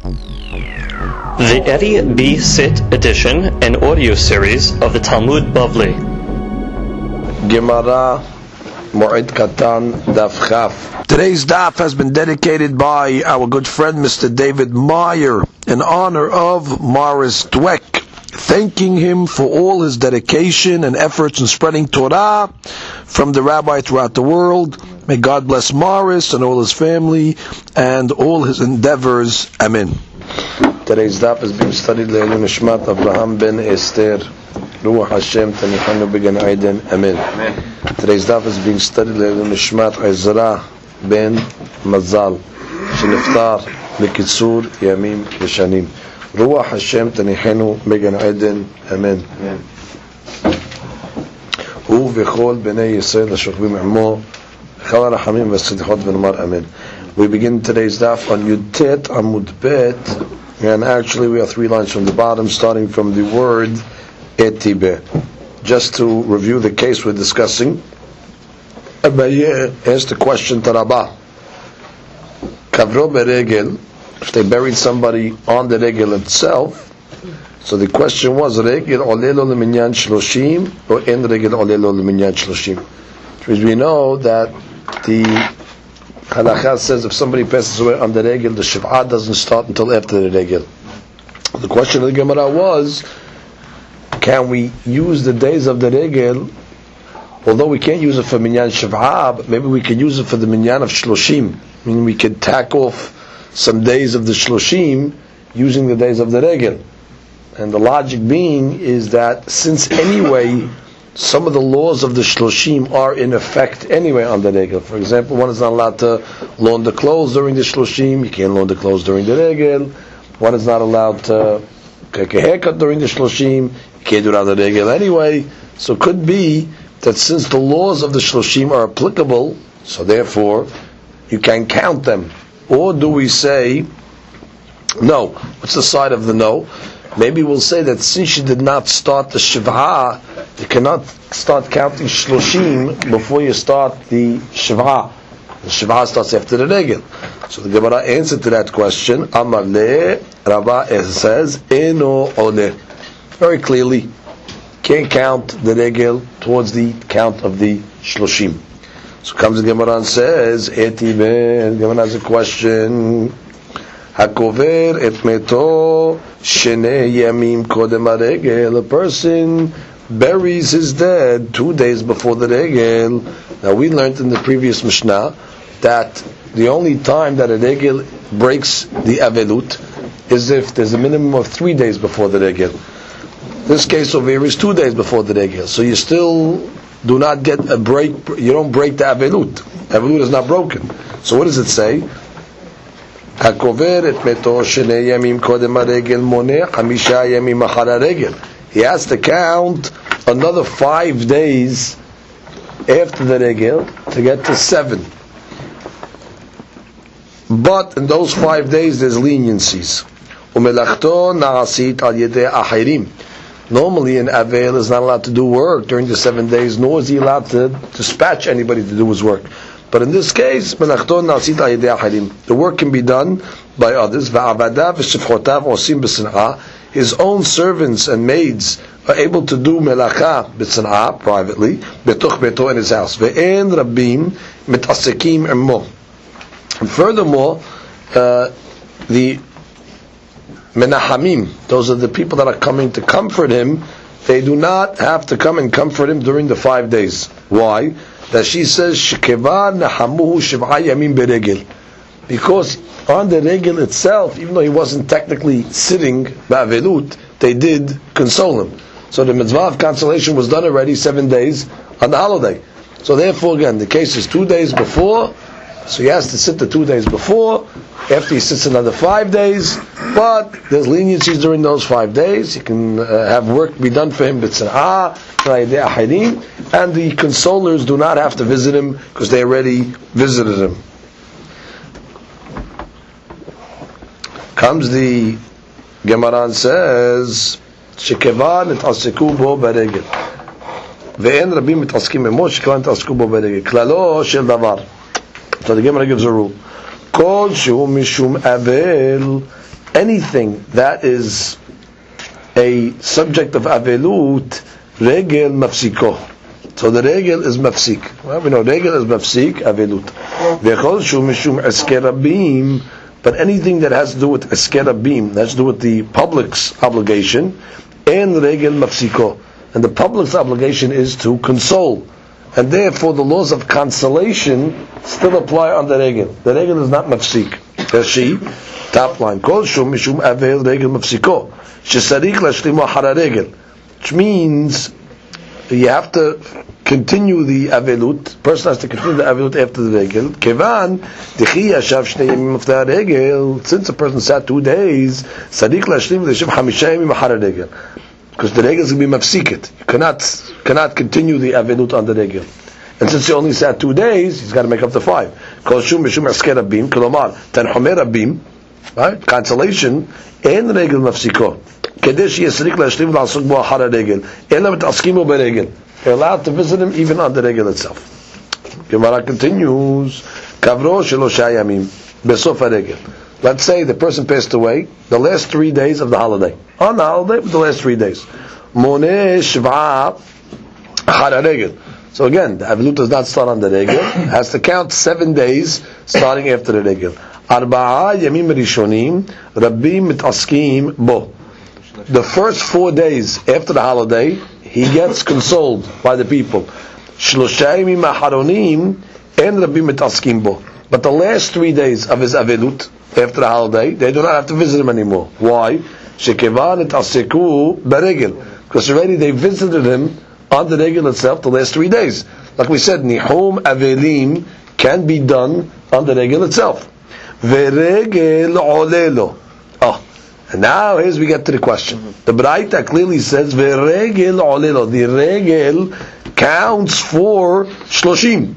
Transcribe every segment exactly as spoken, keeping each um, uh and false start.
The Eddie B. Sit edition and audio series of the Talmud Bavli. Gemara Moed Katan Daf Chaf. Today's daf has been dedicated by our good friend Mister David Meyer in honor of Morris Dweck, thanking him for all his dedication and efforts in spreading Torah from the rabbi throughout the world. May God bless Morris and all his family and all his endeavors. Amen. Today's daf is being studied Le'ilun Nishmat Avraham ben Esther Ruach Hashem Tanihanu Began Eden. Amen. Today's daf is being studied Le'ilun Nishmat Ezra ben Mazal Sheniftar Lekitsur Yamim V'Shanim Ruach Hashem Tanihanu Began Eden. Amen. Hu v'chol b'nei Yisrael hashokvim imo chal harachamim v'sadichot v'nomar amen. We begin today's daf on Yud Tet Amud Bet, and actually we are three lines from the bottom, starting from the word Etibe. Just to review the case we're discussing, Abaye asked the question to Rabbah, Kavro beregel, if they buried somebody on the regel itself. So the question was, regel olelo leminyan shloshim or en regel olelo leminyan shloshim? Which means we know that the halakha says if somebody passes away on the regel, the shiv'ah doesn't start until after the regel. The question of the Gemara was, can we use the days of the regel, although we can't use it for minyan shiv'ah, but maybe we can use it for the minyan of shloshim? I mean, we could tack off some days of the shloshim using the days of the regel. And the logic being is that since anyway some of the laws of the shloshim are in effect anyway on the regel. For example, one is not allowed to loan the clothes during the shloshim. You can't loan the clothes during the regel. One is not allowed to take a haircut during the shloshim. You can't do it on the regel anyway. So it could be that since the laws of the shloshim are applicable, so therefore you can count them. Or do we say no? What's the side of the no? Maybe we'll say that since you did not start the shiv'ah, you cannot start counting shloshim before you start the shiv'ah. The shiv'ah starts after the regel. So the Gemara answered to that question. Amar le, Rabbah says, eno ole. Very clearly, can't count the regel towards the count of the shloshim. So comes the Gemara and says, eti ben. The Gemara has a question. Hakover et meto shenei yamim kodem haregel. A person buries his dead two days before the regel. Now we learned in the previous Mishnah that the only time that a regel breaks the avelut is if there's a minimum of three days before the regel. This case over here is two days before the regel, so you still do not get a break. You don't break the avelut. Avelut is not broken. So what does it say? Hakover et meto shenei yamim kodem haregel moneh chamisha yamim achar haregel. He has to count another five days after the regel to get to seven. But in those five days there's leniencies. Umelachto na'asit al yedei achirim. Normally an avel is not allowed to do work during the seven days, nor is he allowed to dispatch anybody to do his work. But in this case, the work can be done by others. His own servants and maids are able to do melacha b'tzan'ah privately, betoch beto in his house. Ve'en rabbim mitasekim imo. And furthermore, uh, the menahamim, those are the people that are coming to comfort him, they do not have to come and comfort him during the five days. Why? That she says shekeva nahamuhu shiv'a yamim beregel, because on the regel itself, even though he wasn't technically sitting ba'avelut, they did console him. So the mitzvah of consolation was done already seven days on the holiday. So therefore, again, the case is two days before, so he has to sit the two days before. After he sits another five days, but there's leniencies during those five days. He can uh, have work be done for him, b'tzan'ah, and the consolers do not have to visit him because they already visited him. Comes the Gemara and says, "Shekevan etaseku bo beregel, ve'en rabim etaskim emo shekevan etaseku bo beregel. Klalo shel davar." So the Gemara gives a rule: Kol shehu mishum avel anything that is a subject of avelut, regel mafsiko. So the regel is mafsik. Well, we know regel is mafsik, avelut. V'chol shu mishum esker rabim, but anything that has to do with esker rabim, that has to do with the public's obligation, and regel mafsiko. And the public's obligation is to console. And therefore the laws of consolation still apply on the regel. The regel is not mafsik. Rashi, top line, kol shum mishum avel regel mafsiko. Shesarik lashlimu hara regel. Which means you have to continue the avelut. The person has to continue the avelut after the regel. Kevan dechi yashav shnei yamim after regel. Since a person sat two days, sarik lashlim l'shem hamisha yamim hara regel. Because the regel is going to be mafsiket. You cannot cannot continue the avelut on the regel. And since he only sat two days, he's got to make up the five. Kol shum mishum asker rabim, kolomar tanchomei rabim, right? Consolation and regel mafsiko. Kedesh yesrik lashlim l'asuk bo hara regel. Elam t'askimu beregel. They're allowed to visit him even on the regel itself. Gemara continues. Kavro shelosha yamim besof regel. Let's say the person passed away the last three days of the holiday. On the holiday, the last three days. Moneh shva hara regel. So again, the avelut does not start on the regel. It has to count seven days starting after the regel. Arba'a yamim rishonim rabbim mitaskim bo. The first four days after the holiday, he gets consoled by the people. Shlosha yamim aharonim and rabbim mitaskim bo. But the last three days of his avelut after the holiday, they do not have to visit him anymore. Why? Shekevan et aseku beregel. Because already they visited him on the regel itself the last three days. Like we said, nihum avelim can be done on the regel itself. Veregel olelo. Oh, and now here's we get to the question. The Braita clearly says veregel olelo. The regel counts for shloshim.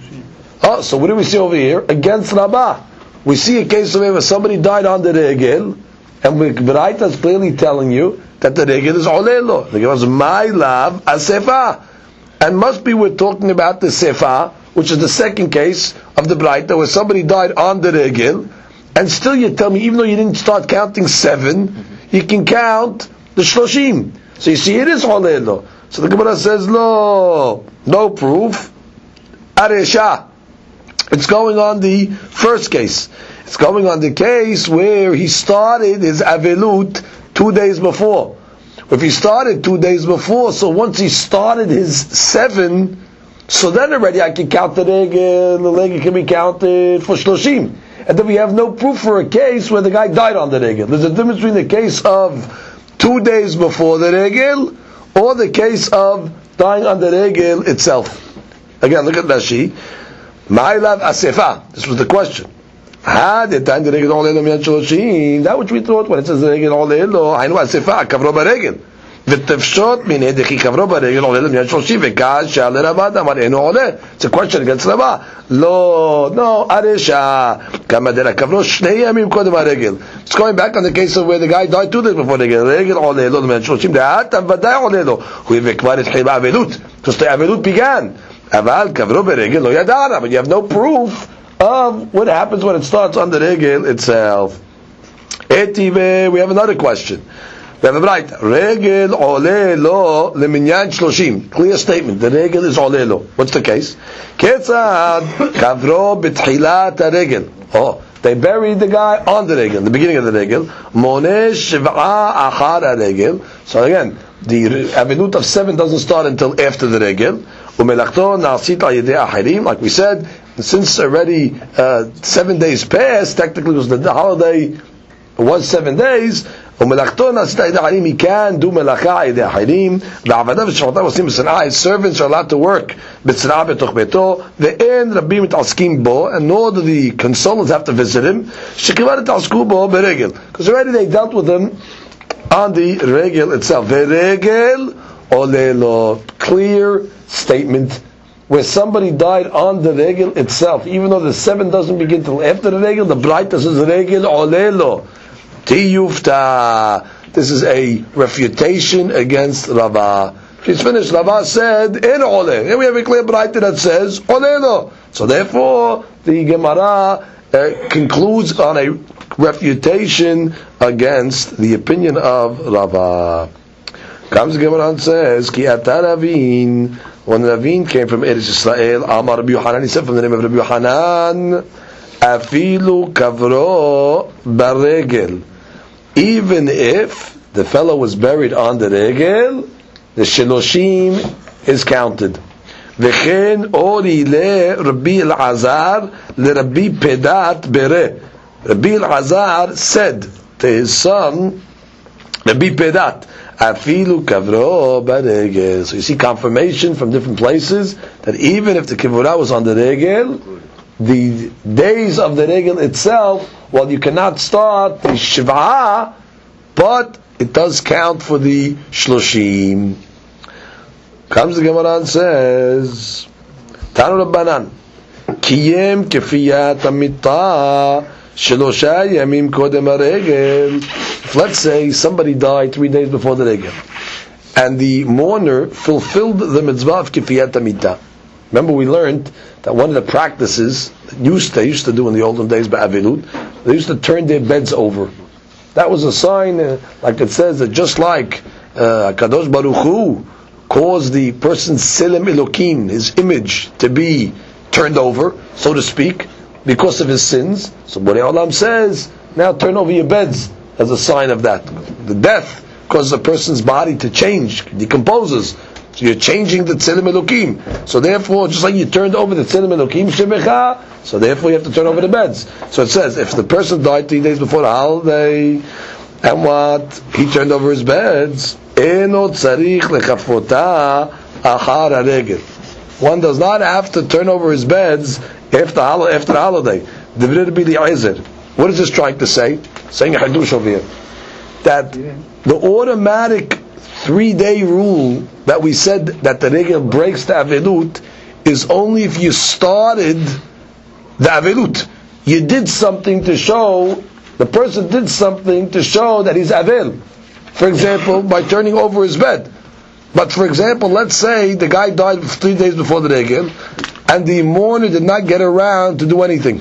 Oh, so what do we see over here? Against Rabbah. We see a case of where somebody died on the regel, and the Braita is clearly telling you that the regel is olelo. The Gemara says, my love, a sefa. And must be we're talking about the sefa, which is the second case of the Braita, where somebody died on the regel, and still you tell me, even though you didn't start counting seven, you can count the shloshim. So you see, it is olelo. So the Gemara says, no, no proof. Aresha. It's going on the first case. It's going on the case where he started his avelut two days before. If he started two days before, so once he started his seven, so then already I can count the regel, the regel can be counted for shloshim. And then we have no proof for a case where the guy died on the regel. There's a difference between the case of two days before the regel or the case of dying on the regel itself. Again, look at Rashi. Ma'ilav asefa. This was the question. That which we thought when it says regel olelo, haynu asefa kavro baregel. V'tefshot minei dechi kavro baregel olelo miyan shloshim v'kaz shal Ravad amar eno ole. It's a question against Rava. Lo, no, aresha kama dera kavro shnei yamim kodem haregel. It's going back on the case of where the guy died two days before the regel. Regel olelo miyan shloshim de'atam v'day olelo. Hu v'kvar etchila avelut. Because the avelut began. Aval kavro beregel lo yadana, but you have no proof of what happens when it starts on the regel itself. Etive, we have another question. We have a right. Regel olelo leminyan shloshim. Clear statement. The regel is olelo. What's the case? Ketzad kavro betchilat regel. Oh, they buried the guy on the regel, the beginning of the regel. Moneh shiv'a achar regel. So again, the avelut of seven doesn't start until after the regel. Like we said, since already uh, seven days passed, technically it was the holiday was seven days. He can do melacha. His servants are allowed to work, and nor do the consulants have to visit him, because already they dealt with him on the regel itself. Clear statement where somebody died on the regel itself, even though the seven doesn't begin till after the regel. The Braita says regel olelo tiyufta. This is a refutation against Rava. She's finished. Rava said in ole. Here we have a clear Braita that says olelo. So therefore, the Gemara uh, concludes on a refutation against the opinion of Rava. Comes the Gemara and says, Ki ata Ravin, when Ravin came from Eretz Yisrael, Amar Rabbi Yochanan, he said from the name of Rabbi Yochanan, Afilu kavro baregel. Even if the fellow was buried on the regel, the shiloshim is counted. V'chen ori le Rabbi Elazar le Rabbi Pedat bere. Rabbi Elazar said to his son, Rabbi Pedat, Afilu kavro baregel. So you see confirmation from different places that even if the kivura was on the regel, the days of the regel itself, well, you cannot start the shivah, but it does count for the shloshim. Comes the Gemara and says, Tanu Rabbanan, Kiyem kefiyat amita shelosha yamim kodem haregel. If let's say somebody died three days before the regel, and the mourner fulfilled the mitzvah of kefiyat amita. Remember, we learned that one of the practices that used they used to do in the olden days by Avilut, they used to turn their beds over. That was a sign, uh, like it says, that just like uh, Kadosh Baruch Hu caused the person's Selim Elokim, his image, to be turned over, so to speak, because of his sins. So Borei Olam says, now turn over your beds as a sign of that. The death causes a person's body to change, decomposes. So you're changing the Tzilim Elokim. So therefore, just like you turned over the Tzilim Elokim Shebecha, so therefore you have to turn over the beds. So it says, if the person died three days before the holiday, and what? He turned over his beds, Eno tzarich lechafota achar haregel. One does not have to turn over his beds after, after the holiday. What is this trying to say? Saying a hadush over here. That the automatic three-day rule that we said that the regel breaks the avilut is only if you started the avilut. You did something to show, the person did something to show that he's avil. For example, by turning over his bed. But for example, let's say the guy died three days before the regel, and the mourner did not get around to do anything.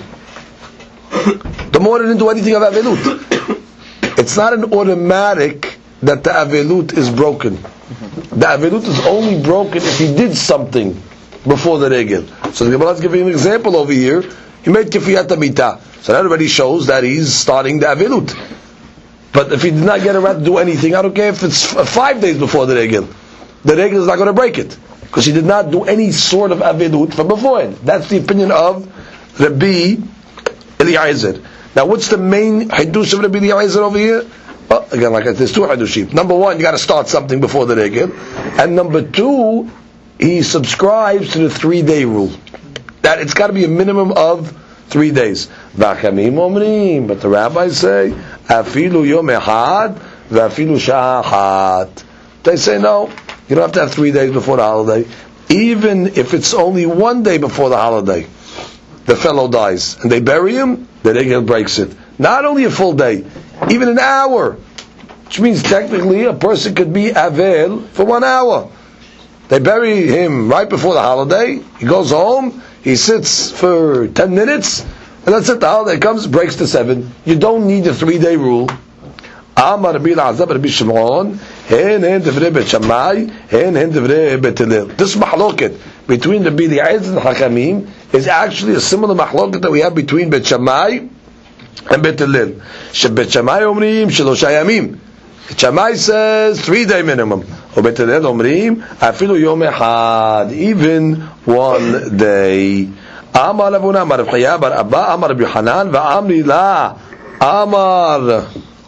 The mourner didn't do anything of avilut. It's not an automatic that the avilut is broken. The avilut is only broken if he did something before the regel. So the Gemara is giving an example over here. He made kefiyat amita. So that already shows that he's starting the avilut. But if he did not get around to do anything, I don't care if it's five days before the regel. The regel is not going to break it. Because he did not do any sort of avilut from beforehand. That's the opinion of Rabbi Eliezer. Now what's the main hidush of Rabbi Eliezer over here? Well, again, like I said, there's two hadushim. Number one, you got to start something before the regel, and number two, he subscribes to the three-day rule. That it's got to be a minimum of three days. V'achamim omrim, but the rabbis say, afilu yom echad, v'afilu sha'achat. They say no, you don't have to have three days before the holiday. Even if it's only one day before the holiday, the fellow dies, and they bury him, the regel breaks it. Not only a full day, even an hour, which means technically a person could be avel for one hour. They bury him right before the holiday. He goes home, he sits for ten minutes, and that's it. The holiday comes, breaks to seven. You don't need a three-day rule. Amar Rabbi Elazar Rabbi Shimon, hen hen devrei Bet Shammai, hen hen devrei Bet Hillel. This mahloket between the Rabbi Eliezer and Hakamim is actually a similar mahloket that we have between Bet Shammai and Bet Hillel. Shebet Shammai omrim shelosha yamim. Shammai says three day minimum. Or Bet Hillel omrim afilu yom echad, even one day. Amar Avuna Amar Rav Chaya bar Abba Amar Rabbi Yochanan va'amri la Amar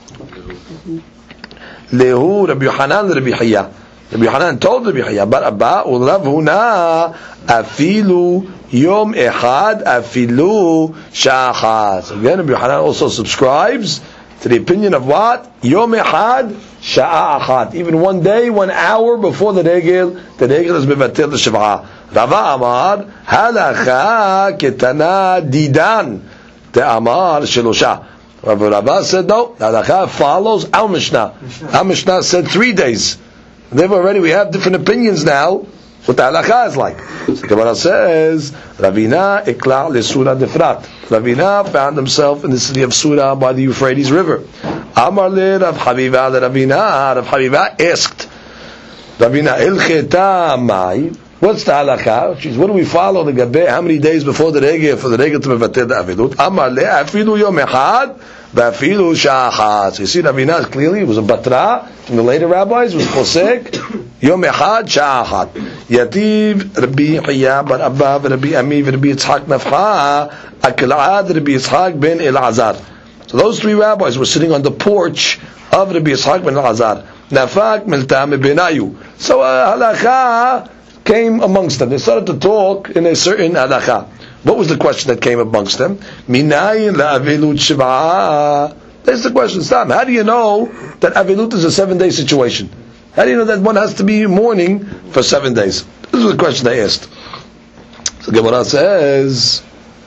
lehu Rabbi Yochanan Rabbi Chaya. Rabbi Yochanan told Rabbi Chaya bar Abba u'Rav Huna afilu Yom Echad Afilu Sha'achat. So again, Rabbi Yochanan also subscribes to the opinion of what? Yom Echad Sha'achat. Even one day, one hour before the regel, the regel is mevatel l'shiv'ah. Rava Amar Halacha Ketana Didan Te Amar Shelosha. Rava said no. Halacha follows our Mishnah. Our Mishnah said three days. Therefore, already we have different opinions now what the halakha is like. So the Gemara says, Ravina ikla leSura defrat. Ravina found himself in the city of Sura by the Euphrates River. Amar le Rav Haviva le Ravina. Rav Haviva asked Ravina, ilcheta mai. What's the halakha? Jeez, what do we follow the gabe? How many days before the regel for the regel to mevatel the avilut? Amar le afilu yom echad v'afilu sha'achat. So you see, Ravina clearly it was a batra from the later rabbis. It was posek yom echad sha'achat. Yativ Rabbi Hiya bar Abba v'Rabbi Ami v'Rabbi Yitzhak nafcha akilad Rabbi Yitzhak ben Elazar. So those three rabbis were sitting on the porch of Rabbi Yitzhak ben Elazar. Nafak miltam benayu. So uh, halakha came amongst them. They started to talk in a certain halakha. What was the question that came amongst them? Minayin la'avilut shiv'ah. That's the question. Stop. How do you know that avilut is a seven-day situation? How do you know that one has to be mourning for seven days? This is the question they asked. So Gemara says,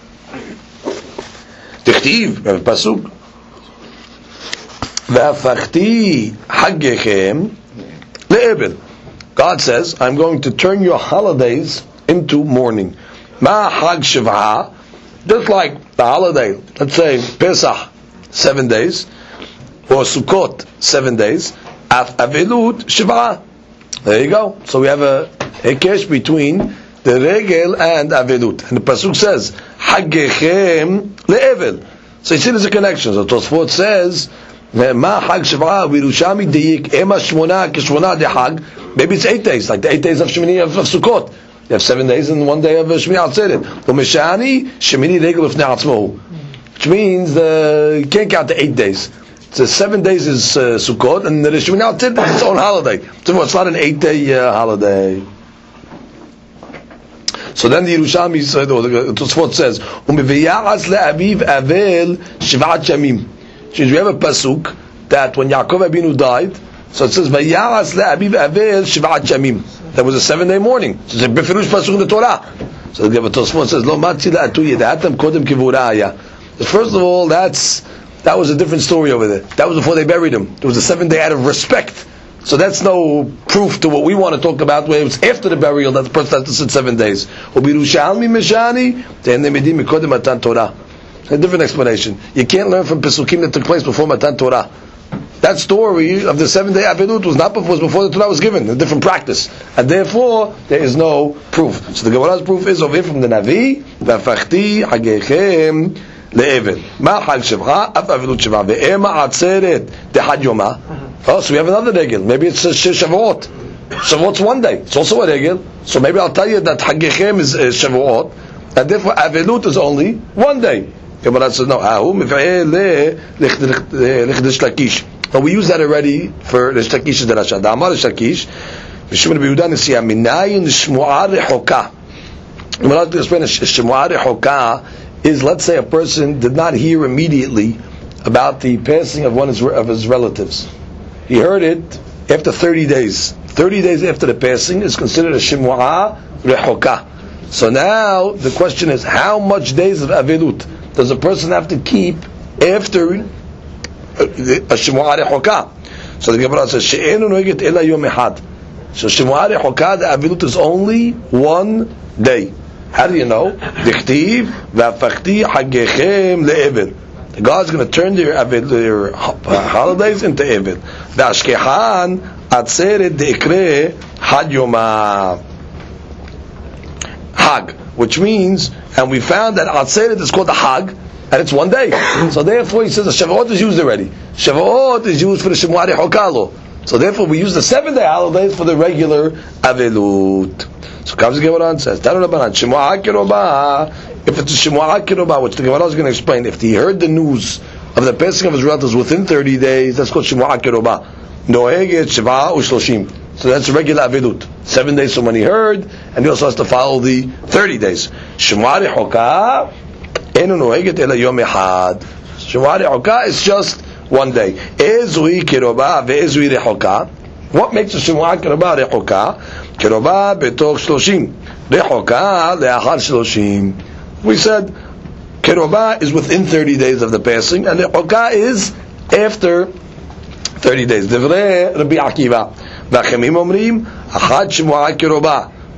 Tichtiv, pasuk, v'afachti haggechem le'ebel. God says, I'm going to turn your holidays into mourning. Ma hag shiv'ah, just like the holiday, let's say Pesach, seven days, or Sukkot, seven days, af avilut shiv'ah. There you go. So we have a hekesh between the regel and avilut. And the pasuk says, haggechem le'evel. So you see there's a connection. So Tosfot says, Ma hag shiv'ah, v'Yerushalmi deyik, ema shmona k'shmona de hag. Maybe it's eight days, like the eight days of Shemini of, of Sukkot. You have seven days and one day of Shemini Atzeret. Umeshani Shemini regel of Ne'atzmo, which means the, you can't count the eight days. So seven days is uh, Sukkot, and the Shemini Atzeret is its own holiday. So it's not an eight-day uh, holiday. So then the Yerushalmi said, or the Tosfot says, Umeviya'as le'aviv avel shiv'at yamim. We have a pasuk that when Yaakov Abinu died, so it says, "Vayaras le'aviv avel shiv'at yamim." That was a seven-day mourning. So it's a befirush pasuk in the Torah. So the Tosfot says, "Lo matzi la'atu yedatam kodem kivuraya." First of all, that's that was a different story over there. That was before they buried him. It was a seven day out of respect. So that's no proof to what we want to talk about, where it was after the burial that the person has to sit seven days. Ubirushalmi meshani te'enemedim mikodem matan Torah. A different explanation. You can't learn from Pesukim that took place before Matan Torah. That story of the seven-day Avilut was not before, was before the Torah was given, a different practice. And therefore, there is no proof. So the Gemara's proof is over here from the Navi, V'afachti hagechem le'evel. Ma hag shevcha, af Avilut shevcha, ve'ema atzeret dehad yoma. Oh, so we have another regel. Maybe it's Shavuot. Shavuot's one day. It's also a regel. So maybe I'll tell you that hagechem is uh, Shavuot, and therefore Avilut is only one day. Gemara says, no, but we use that already for Rish Lakish Darasha. The Amar Rish Lakish, Mishum Rabbi Yehuda Nesiya, Minayin Shmu'ah Rechoka. Gemara to explain Shmu'ah Rechoka is, let's say a person did not hear immediately about the passing of one of his relatives. He heard it after thirty days. thirty days after the passing is considered a Shmu'ah Rechoka. So now the question is, how much days of Avilut does a person have to keep after a Shmu'ah Rechoka? So the Gemara says, She'enu noeget ela yom echad. So Shmu'ah Rechoka, the Avilut is only one day. How do you know? Dichtiv v'afachti hagechem le'evel. God's going to turn their, their holidays into Evel. V'ashkehan atzeret de'ikre had yoma Hag, which means, and we found that Atzeret is called a Hag, and it's one day. So therefore, he says the Shavuot is used already. Shavuot is used for the Shmu'ah Rechokalo. So therefore, we use the seven-day holidays for the regular Avilut. So comes the Gemara and says, Shmu'ah Kirobah. If it's a Shmu'ah Kirobah, which the Gemara is going to explain, if he heard the news of the passing of his relatives within thirty days, that's called Shmu'ah Kirobah. Noeget Shivah Ushloshim. So that's a regular Avilut. Seven days from when he heard, and he also has to follow the thirty days. Shmu'ah Rechoka, enu noeget ela yom echad. Shmu'ah Rechoka is just one day. Ezui Kirobah ve'ezui Rechoka. What makes a Shmu'ah Kirobah Rechoka? Kirobah betoch shloshim. Rechoka le'achar shloshim. We said Kirobah is within thirty days of the passing, and Rechoka is after thirty days. Divrei Rabbi Akiva. והחמים אומרים, אחת שמועה קרובה,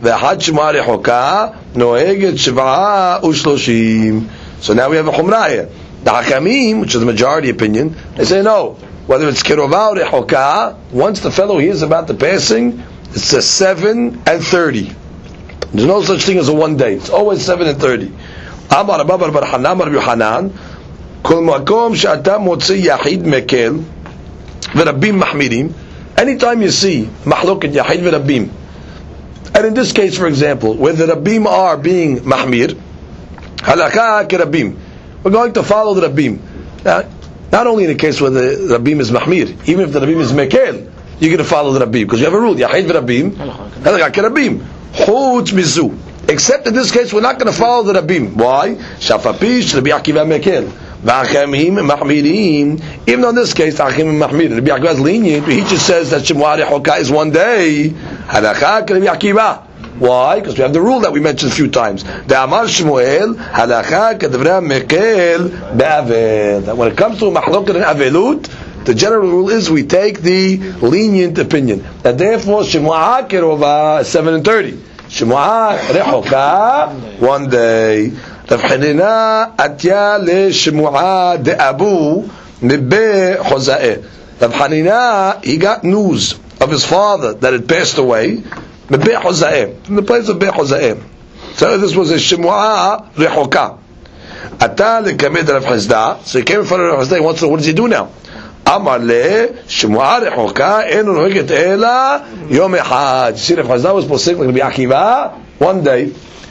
ואחד שמועה רחוקה נוהגת שבעה ושלושים. So now we have a chumrah here. The Hakamim, which is the majority opinion, they say no. Whether it's Kirova or Rechoka, once the fellow hears about the passing, it's a seven and thirty. There's no such thing as a one day. It's always seven and thirty. Amar Ababar Bar Hanan Bar Yohanan, Kol Makom She'ata Motzi Yachid Mekel V'Rabbim Mahmirim. Anytime you see Mahloket Yachid V'Rabbim, and in this case, for example, where the Rabbim are being Mahmir, Halakha K'Rabbim, we're going to follow the Rabbim. Now, not only in the case where the Rabbim is Mahmir, even if the Rabbim is Mekel, you're going to follow the Rabbim, because you have a rule, Yachid V'Rabbim, Halakha K'Rabbim, Chutz Mizu. Except in this case, we're not going to follow the Rabbim. Why? Shafapish, Rabbi Akiva Mekel. V'Achemim Mahmirim. Even though in this case, Achemim Mahmir, Rabbi Akiva is lenient, he just says that Shemua Rechoka is one day. Halakha Rabbi Akiva. Why? Because we have the rule that we mentioned a few times. The Amar Shmuel Halakha Kedvra Mekel Be'avel. That when it comes to Mahloket and Avelut, the general rule is we take the lenient opinion. And therefore, Shemua Kerova is seven and thirty. Shemua Rechoka one day. Rav Hanina Atya le Shemua de Abu Mibbe Chozae. Rav Hanina, he got news of his father that had passed away from the place of Be Chozae. So this was a Shemua Rechoka. Ata lekamed Rav Chizda. So he came in front of Rav Chizda. He wants to know, what does he do now? Amar le Shemua Rechoka enu noheget ela yom echad. See, Rav Chizda was posek like Rabbi Akiva one day.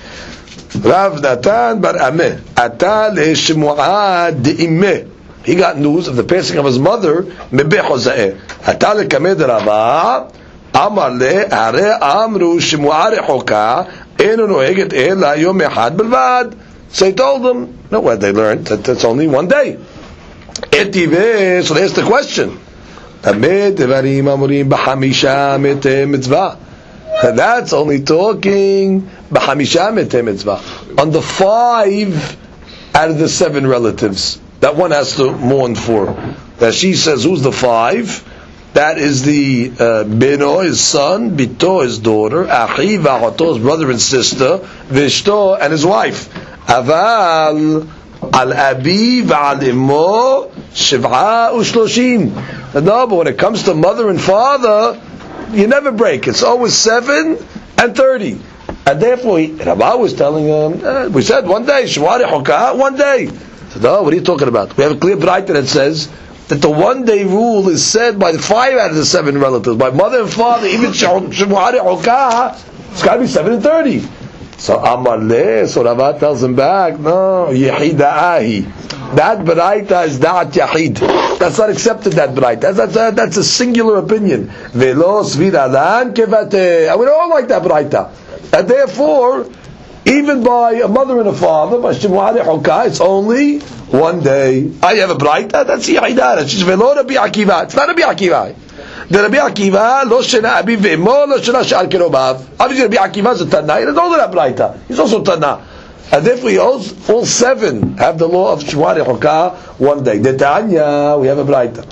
Rav Natan bar Ameh Ata le Shemua de Imeh. He got news of the passing of his mother Mebe Chozae. Ata lekamed Rava Amar le Hare Amru Shemua Rechoka enu noheget ela yom echad belvad. So he told them, no, what they learned that it's only one day. Etive, so there's the question. That's only talking on the five out of the seven relatives that one has to mourn for. That she says, who's the five? That is the uh, Beno, his son, Bito, his daughter, Achi, V'achoto, his brother and sister, Vishto, and his wife. Aval al abi v'al imo shiv'a ushloshim. No, but when it comes to mother and father, you never break. It's always seven and thirty. And therefore, he, Rabbi was telling him, eh, we said one day, shiv'a rechoka, one day. So, no, what are you talking about? We have a clear braita that says that the one day rule is said by the five out of the seven relatives. By mother and father, even shiv'a rechoka, it's got to be seven and thirty. So Amar le, so Rava tells him back, no, Yehida'ahi. That Baraita is Da'at Yahid. That's not accepted, that Baraita. That's, that's, a, that's a singular opinion. Velo Sviralan Kevate. And we don't like that Baraita. And therefore, even by a mother and a father, by Shemua Rechoka, it's only one day. I have a Baraita, that's Yehida'ah. It's Velo Rabbi Akiva. It's not Rabbi Akiva. The Rabbi Akiva, lo shena abi ve'imo, lo shena she'al kerobav. Obviously, Rabbi Akiva is a Tana. He doesn't know that Braita. He's also Tana. And therefore, he owes, all seven have the law of Shemua Rechoka one day. The Tanya, we have a Braita.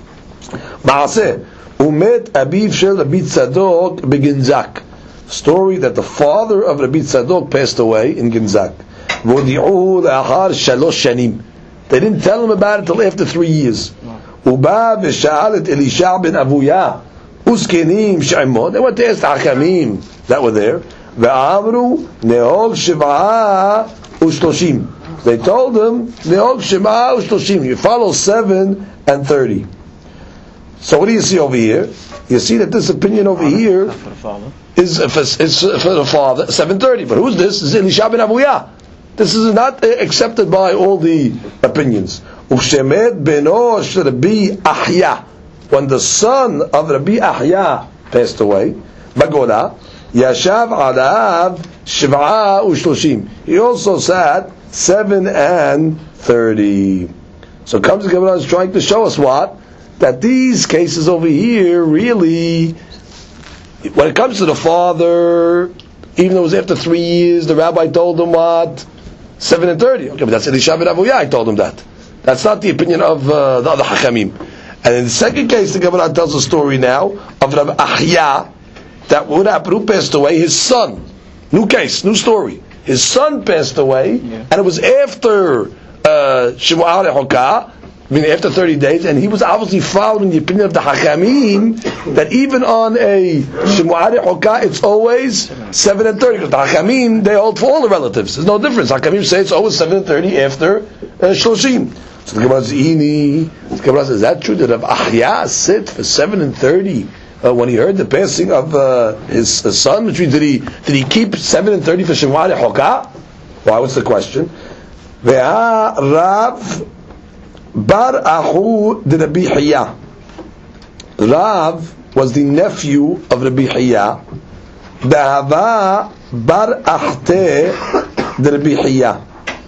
Ma'aseh, umet abiv shel Rabbi Tzadok beGinzak. Story that the father of Rabbi Tzadok passed away in Ginzak. V'odi'u le'achar shalosh shanim. They didn't tell him about it until after three years. ובא ושאל את אלישע בן אבויה וזקנים שעמו. They went to ask the Hakamim that were there. ואמרו נהוג שבעה ושלושים. They told him נהוג שבעה ושלושים. You follow seven and thirty. So what do you see over here? You see that this opinion over here is for, is for the father, seven thirty. But who's this? This is Elisha ben Abuya. This is not accepted by all the opinions. U'shemet beno shel Rabbi Ahya. When the son of Rabbi Ahya passed away, Bagola, Yashav alav shiv'a u'shloshim. He also sat seven and thirty. So comes the Gemara is trying to show us what? That these cases over here really, when it comes to the father, even though it was after three years, the rabbi told him what? seven and thirty. Okay, but that's Elisha ben Avuya, I told him that. That's not the opinion of uh, the other Hakamim. And in the second case, the Gemara tells a story now of Rabbi Ahya. that what happened? Who passed away? His son. New case, new story. His son passed away, yeah. and it was after uh, Shemu'ah Hokah, I mean after thirty days, and he was obviously following the opinion of the Hakamim that even on a Shemu'ah Hokah it's always seven and thirty, because the Hakamim, they hold for all the relatives. There's no difference. Hakamim say it's always seven and thirty after uh, Shloshim. So the Gemara says, the Gemara says, is that true that Rav Achya sit for seven and thirty uh, when he heard the passing of uh, his, his son? Which means, did he did he keep seven and thirty for Shemu'ah Hokah? Why? What's the question? Ve'a Rav Bar Ahu de Rabbi Hiya. Rav was the nephew of Rabbi Hiya. Da'ava Bar Achte de Rabbi Hiya.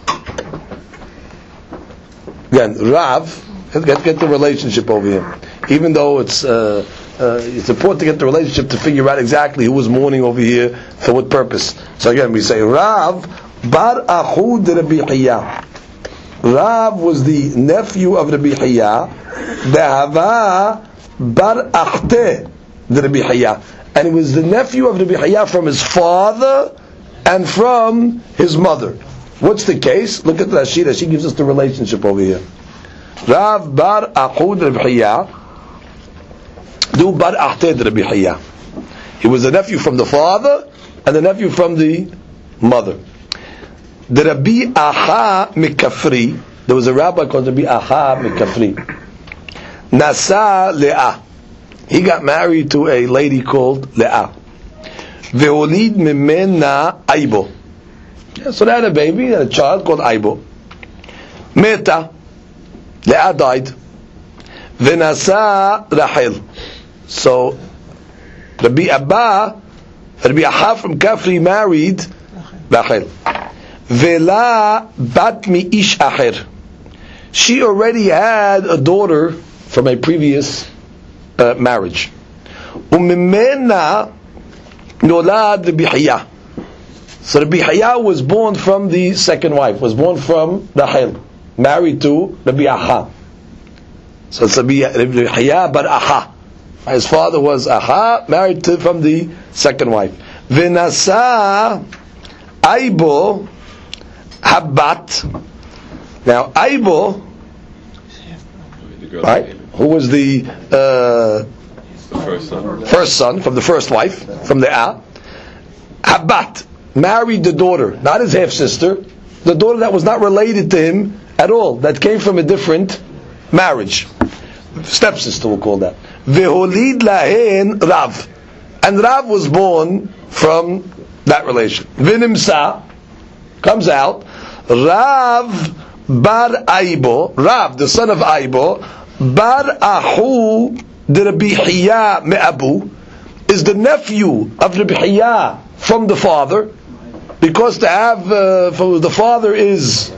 Again, Rav, get, get the relationship over here. Even though it's uh, uh, it's important to get the relationship to figure out exactly who was mourning over here for what purpose. So again, we say Rav Bar Ahu de Rabbi Hiya. Rav was the nephew of Rabbi Hiya. Da'ava Bar Achte de Rabbi Hiya, and he was the nephew of Rabbi Hiya from his father and from his mother. What's the case? Look at Rashi. Rashi gives us the relationship over here. Rav Bar Ahud Rabbi Hiya, Du Bar Ahted Rabbi Hiya. He was a nephew from the father and a nephew from the mother. The Rabbi Aha Mikafri, there was a rabbi called Rabbi Aha Mikafri. Nasa Le'ah. He got married to a lady called Le'ah. Ve'olid mimena Aibo. Yeah, so they had a baby, they had a child called Aibo. Meta, Leah died. Venasa Rahel. So Rabbi Abba, Rabbi Aha from Kafri married Rahel. Vela bat mi ish acher. She already had a daughter from a previous uh, marriage. Umimena nolad Rabbi Hiya. So Rabbi Hiya was born from the second wife, was born from Rahel, married to Rabbi Aha. So it's Rabbi Hiya bar Aha. His father was Aha, married to from the second wife. Venasa Aibo Habat. Now Aibo, right, who was the, uh, the first son. first son from the first wife, from the A, Habat, married the daughter, not his half sister, the daughter that was not related to him at all, that came from a different marriage, stepsister we'll call that. Veholid lahen Rav, and Rav was born from that relation. Vinimsa comes out, Rav bar Aibo, Rav the son of Aibo, bar Ahu de Rabbi Hiya me'abu, is the nephew of Rabbi Hiya from the father, because to have uh, for the father is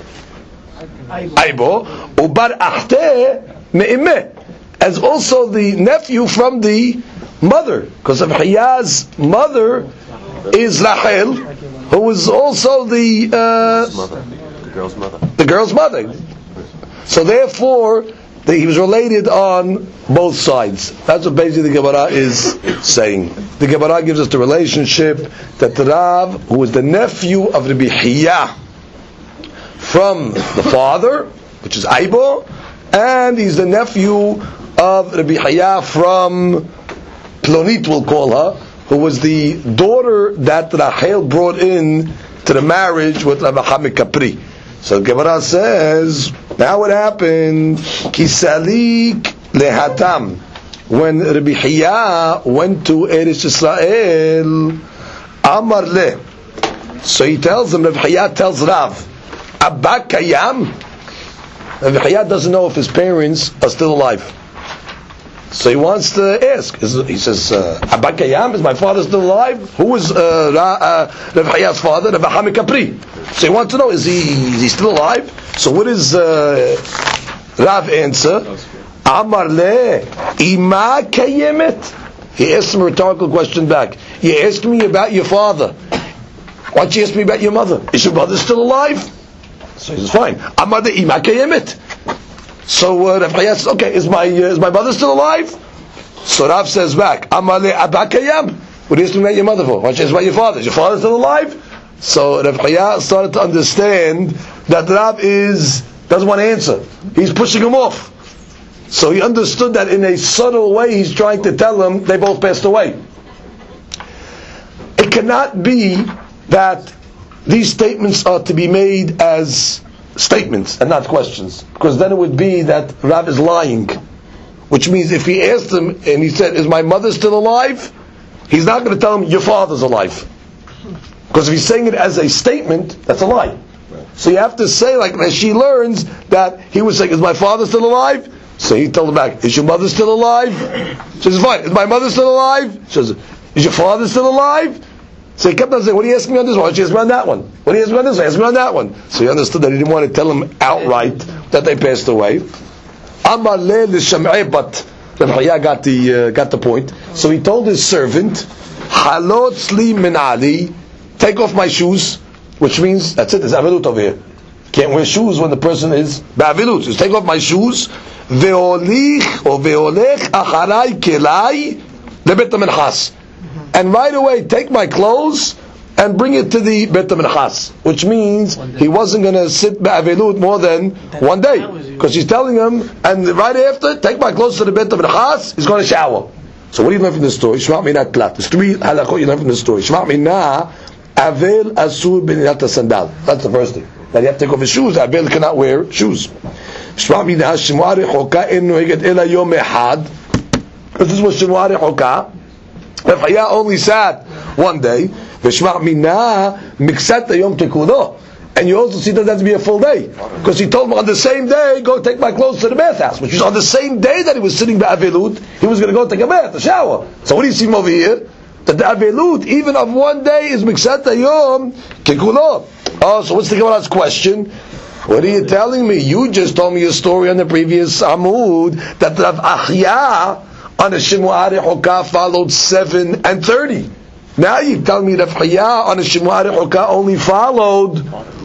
Aibo, ubar achte me'imeh, as also the nephew from the mother, because of Hiya's mother is Rahel, who is also the uh, mother, the girl's mother. The girl's mother. So therefore, the, he was related on both sides. That's what basically the Gemara is saying. The Gemara gives us the relationship that the Rav, who is the nephew of Rabbi Hiya from the father, which is Aibo, and he's the nephew of Rabbi Hiya from Plonit, we'll call her, who was the daughter that Rahel brought in to the marriage with Rabbi Hamid Kapri. So the Gemara says, now what happened? Kisalik lehatam. When Rabbi Hiya went to Eretz Yisrael, Amar le. So he tells him, Rabbi Hiya tells Rav, Abba Kayam. Rabbi Hiya doesn't know if his parents are still alive. So he wants to ask. He says, uh, Abba Kayam, is my father still alive? Who is uh, Ra, uh, Rabbi Hiya's father? Rabbi Hamid Kapri. So he wants to know, is he is he still alive? So what does uh, Rav answer? Amar le ima kayemet. He asked him a rhetorical question back. You asked me about your father. Why don't you ask me about your mother? Is your mother still alive? So he says, fine. Amar le ima kayemet. So uh, Rav Hiya says, okay, is my uh, is my mother still alive? So Rav says back, Amar le Abba Kayam. What are you asking about your mother for? Why don't you ask about your father? Is your father still alive? So Rav Chaya started to understand that Rav is doesn't want to answer. He's pushing him off. So he understood that in a subtle way he's trying to tell him they both passed away. It cannot be that these statements are to be made as statements and not questions, because then it would be that Rav is lying. Which means if he asked him and he said, "Is my mother still alive?" he's not going to tell him, "Your father's alive." Because if he's saying it as a statement, that's a lie. So you have to say, like as she learns, that he was saying, "Is my father still alive?" So he told him back, "Is your mother still alive?" She says, "Fine. Is my mother still alive?" She says, "Is your father still alive?" So he kept on saying, "What are you asking me on this one? Why don't you ask me on that one? What are you asking me on this one? Ask me on that one." So he understood that he didn't want to tell him outright that they passed away. Amar le l'sham'eh, but Rav Chaya got the uh, got the point. So he told his servant, "Halot li min ali, take off my shoes," which means that's it. There's avilut over here. Can't wear shoes when the person is ba'avilut. Just take off my shoes. Ve'olich or ve'olech acharai kelai lebet hamenchas, and right away take my clothes and bring it to the Bet HaMinchas, which means he wasn't going to sit ba'avilut more than one day, because she's telling him, and right after, take my clothes to the Bet HaMinchas, he's going to shower. So what do you learn from this story? Shema' minat plat. There's three halachot you learn from this story. Shema' minah, avel asur b'nilat sandal. That's the first thing. That you have to take off his shoes. Avel cannot wear shoes. Shema' minah, shemua rechoka en noeget ela yom echad. This is what shemua rechoka. Rav Chaya only sat one day. V'shma' minah miksat yom tekudo. And you also see that that has to be a full day, because he told him on the same day, go take my clothes to the bathhouse, which was on the same day that he was sitting by Avilut, he was going to go take a bath, a shower. So what do you see over here? That the Avilut, even of one day, is miksat yom tekudo. Oh, so what's the Gemara's question? What are you telling me? You just told me a story on the previous Amud that Rav Achya on the Shemua Rechoka followed seven and thirty. Now you tell me Rav Chaya on the Shemua Rechoka only followed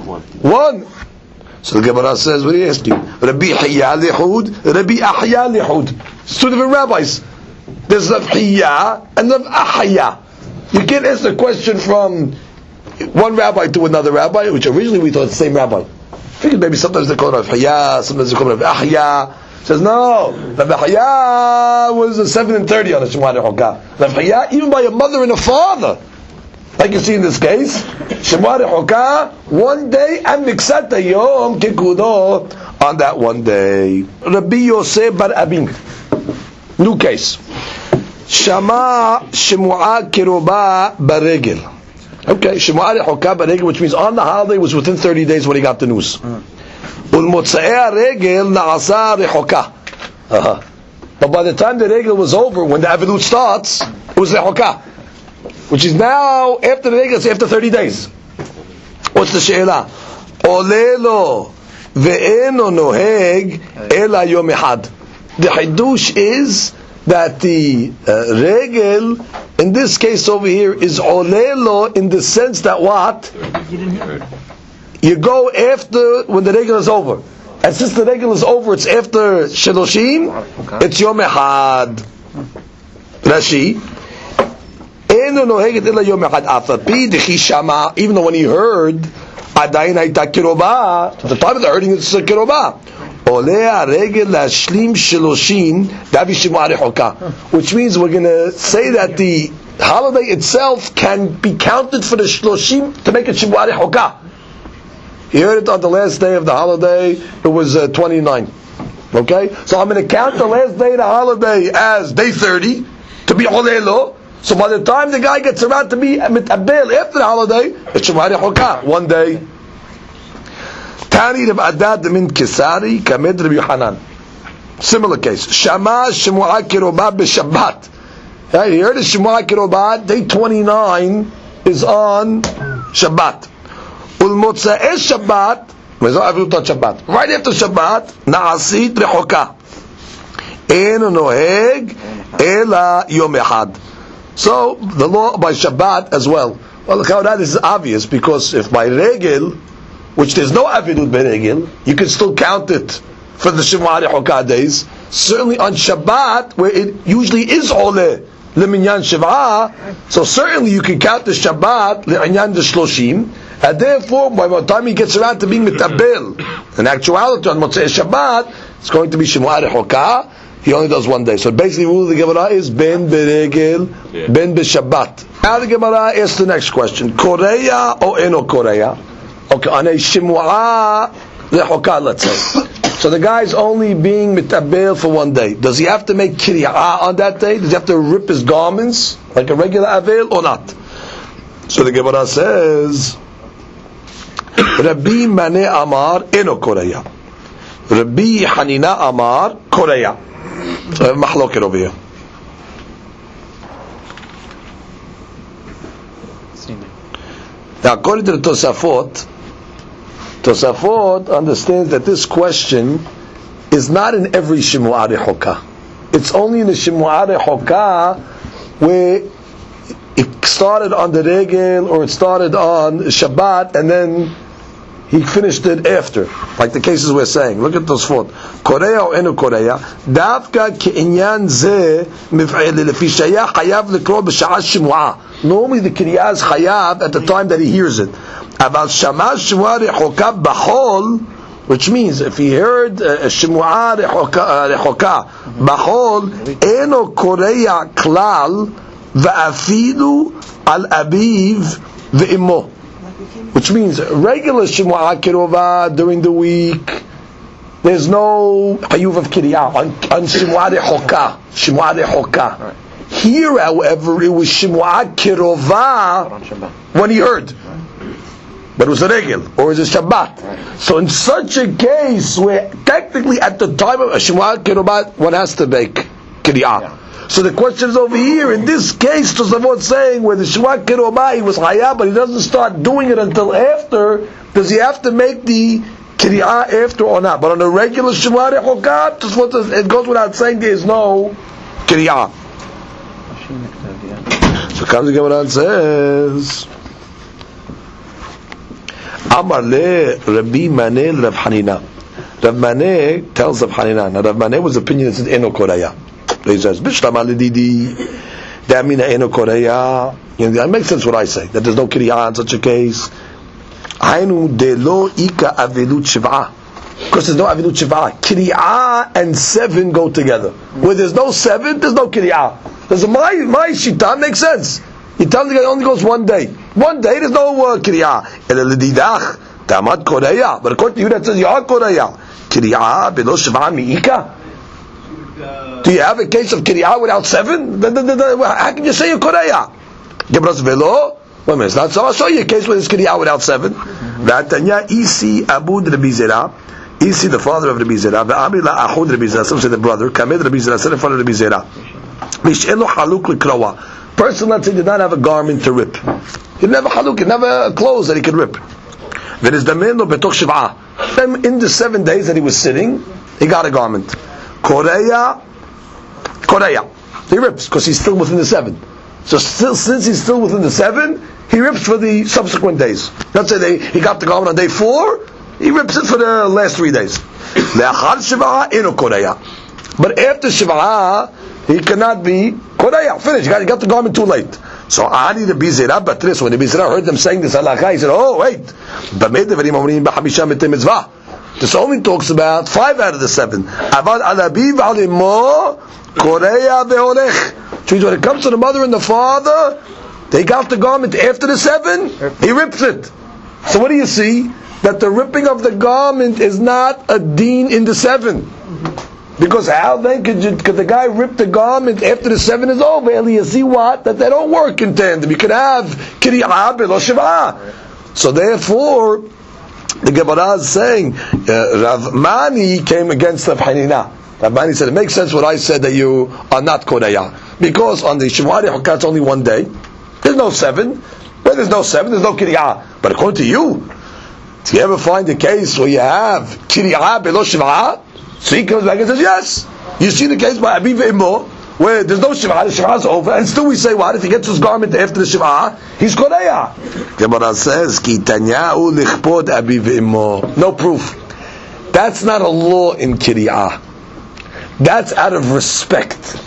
one. So the Gemara says, what are you asking? Rabbi Chaya Lihud, Rabbi Achya Lihud. It's two different rabbis. There's Rav Chaya and Rav Achya. You can't ask the question from one rabbi to another rabbi, which originally we thought the same rabbi. I figured maybe sometimes they call Rav Chaya, sometimes they call Rav Achya. Says no, Rav Chaya was a seven and thirty on the Shemua Rechoka. Rav Chaya, even by a mother and a father, like you see in this case, Shemua Rechoka, one day and miksat yom kikudo on that one day. Rabbi Yosef bar Abin, new case. Shama Shemua Kiruba baregel. Okay, Shemua Rechoka baregel, which means on the holiday was within thirty days when he got the news. Ulmotzei regel naasa rechoka. But by the time the regel was over, when the avilut starts, it was rechoka, which is now after the regel, it's after thirty days. What's the she'ela? Olelo ve'eno noheg ela yom echad. The hidush is that the uh, regel in this case over here is olelo in the sense that what? You didn't hear it. You go after when the regel is over, and since the regel is over, it's after Shiloshim. It's Yom Echad. Rashi. Eno noheget ela Yom Echad afapi dechi shama. Even though when he heard, adayin hayta kiroba. At the time of the herding, it's a kiroba. Oleh regel lashlim Shiloshim davi shemua rechoka. Which means we're going to say that the holiday itself can be counted for the Shiloshim to make it shemua rechoka. He heard it on the last day of the holiday. It was uh, twenty-nine. Okay, so I'm going to count the last day of the holiday as day thirty to be olelo. So by the time the guy gets around to be mitabel after the holiday, it's Shemua Rechoka, one day. Tani Rav Adad min Kisari kamed Rabbi Yohanan. Similar case. Shama Shemua Kiroba b'Shabbat. Right, he heard the Shemua Kiroba. Day twenty-nine is on Shabbat. Ulmotzei Shabbat, Shabbat. Right after Shabbat, Naasit Rechoka. En noheg ela yom echad. So the law by Shabbat as well. Well, look how that is obvious, because if by regel, which there's no avidut by regel, you can still count it for the Shemua Rechoka days. Certainly on Shabbat, where it usually is oleh leminyan shiv'ah, so certainly you can count the Shabbat le'inyan the shloshim, and therefore by the time he gets around to being mitabel, in actuality on Motzei Shabbat, it's going to be Shemuah Rehokah. He only does one day. So basically the rule of the Gemara is ben beregel, yeah. ben b'Shabbat. Now the Gemara asks the next question: Koreya or eno Koreya? Okay, on a Shemuah Rehokah, let's say. So the guy's only being mitabel for one day. Does he have to make kiryah on that day? Does he have to rip his garments like a regular avel or not? So the Gemara says, Rabbi Mane Amar eno Koreya. Rabbi Hanina Amar Koreya. So I have mahloket over here. Now according to the Tosafot, Tosafot understands that this question is not in every Shemuah Rehokah. It's only in the Shemuah Rehokah where it started on the Regel or it started on Shabbat and then he finished it after, like the cases we're saying. Look at those four. Koreya or enu Koreya. Davka ke'inyan ze mif'il lefi shayah chayav lekro b'sha'as shemu'ah. Normally the kiriyah is chayav at the time that he hears it. About shama shemu'ah rehokah b'chol, which means if he heard uh, shemu'ah rehokah b'chol, enu Koreya klal v'afilu al abiv v'immo. Which means regular Shemu'ah Kirova during the week, there's no Hayuv of Kiriyah on, on Shemu'ah Rehokah. Shemu'ah Rehokah. Right. Here, however, it was Shemu'ah Kirova when he heard. But it was a Regel, or it was a Shabbat. Right. So in such a case, where technically at the time of a Shemu'ah Kirova, one has to make Kiriyah. Yeah. So the question is over here, in this case, Tosafot saying, where the Shemuah Kirobah, he was Hayab, but he doesn't start doing it until after, does he have to make the Kiriyah after or not? But on a regular Shemuah Rehokah, Tosafot says, it goes without saying there is no Kiriyah. So comes the Gemara and says, Amar le Rabbi Maneh Rav Hanina. Rav Maneh tells Rav Hanina. Now Rav Maneh was opinion that said, Eno Koraya. He says, Bishlama lididi, that means eno Koreya. That makes sense what I say, that there's no kiriyah in such a case. Hainu de lo ika avilut shiv'ah. Because there's no avilut shiv'ah. Kiriyah and seven go together. Where there's no seven, there's no kiriyah. There's a, my, my shita makes sense. You tell me it only goes one day. One day, there's no uh, kiriyah. Ele lididach, tamad Koreya. But according to you, that says, ya Koreya. Kiriyah below shiv'ah mi'ika. Do you have a case of kiriyah without seven? How can you say a koreya? Gebras velo. Wait a minute, it's not so. I'll show you a case where there's kiriyah without seven. V'atanya isi abud Rabbi Zera. Isi the father of Rabbi Zera. V'amri la achud Rabbi Zera. Some say the brother. Kamed Rabbi Zera. Said in front of Rabbi Zera. Mish'elo haluk l'krawa. Person, let's say, did not have a garment to rip. He didn't have a haluk. He didn't have a clothes that he could rip. V'nizdamen lo betoch shiv'ah. Then in the seven days that he was sitting, he got a garment. Koreya, Koreya. He rips because he's still within the seven. So still, since he's still within the seven, he rips for the subsequent days. Let's say they, he got the garment on day four, he rips it for the last three days. But after Shiv'ah, he cannot be Koreya. Finish. He got, he got the garment too late. So Ani the Bizera Batris, when the Bizera heard them saying this halakha, he said, oh wait, this only talks about five out of the seven. Avad alabiv alimo Koreya ve'olech. Which means when it comes to the mother and the father, they got the garment after the seven, he rips it. So what do you see? That the ripping of the garment is not a deen in the seven. Because how then could, you, could the guy rip the garment after the seven is over? And you see what? That they don't work in tandem. You can have kiriyah below shiv'ah. So therefore, the Gemara is saying, uh, Rav Mani came against Rav Hanina. Rav Mani said, it makes sense what I said that you are not Koreya. Because on the Shemuah Rehokah it's only one day. There's no seven. Where there's no seven, there's no kiriyah. But according to you, do you ever find a case where you have kiriyah below shiv'ah? So he comes back and says, yes. You see the case by Abi ve'imo, where there's no shiv'ah, the shiv'ah is over, and still we say what? If he gets his garment after the shiv'ah, he's koreya. Gemara says, Ki tanya'u lichpod Abi ve'imo. No proof. That's not a law in kiriyah. That's out of respect. Which